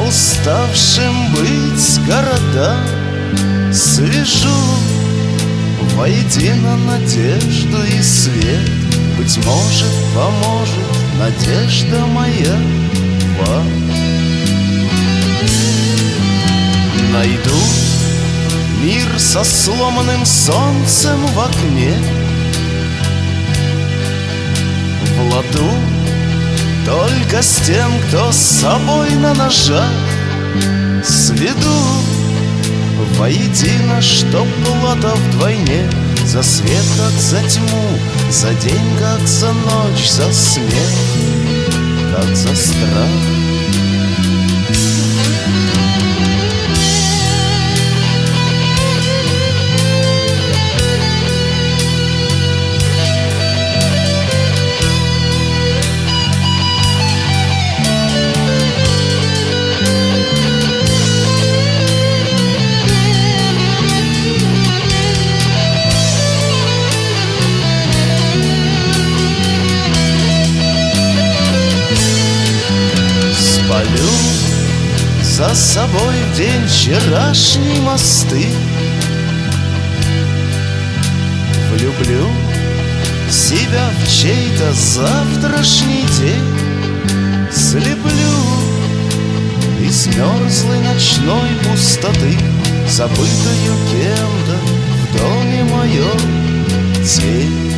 уставшим быть города свяжу воедино надежду и свет. Быть может, поможет надежда моя вам. Найду мир со сломанным солнцем в окне, в ладу только с тем, кто с собой на ножах, сведу воедино, чтоб плата вдвойне, за свет, как за тьму, за день, как за ночь, за смех, как за страх. Спалю за собой в день вчерашние мосты, влюблю себя в чей-то завтрашний день, слеплю из мерзлой ночной пустоты, забытую кем-то в доме моем тень.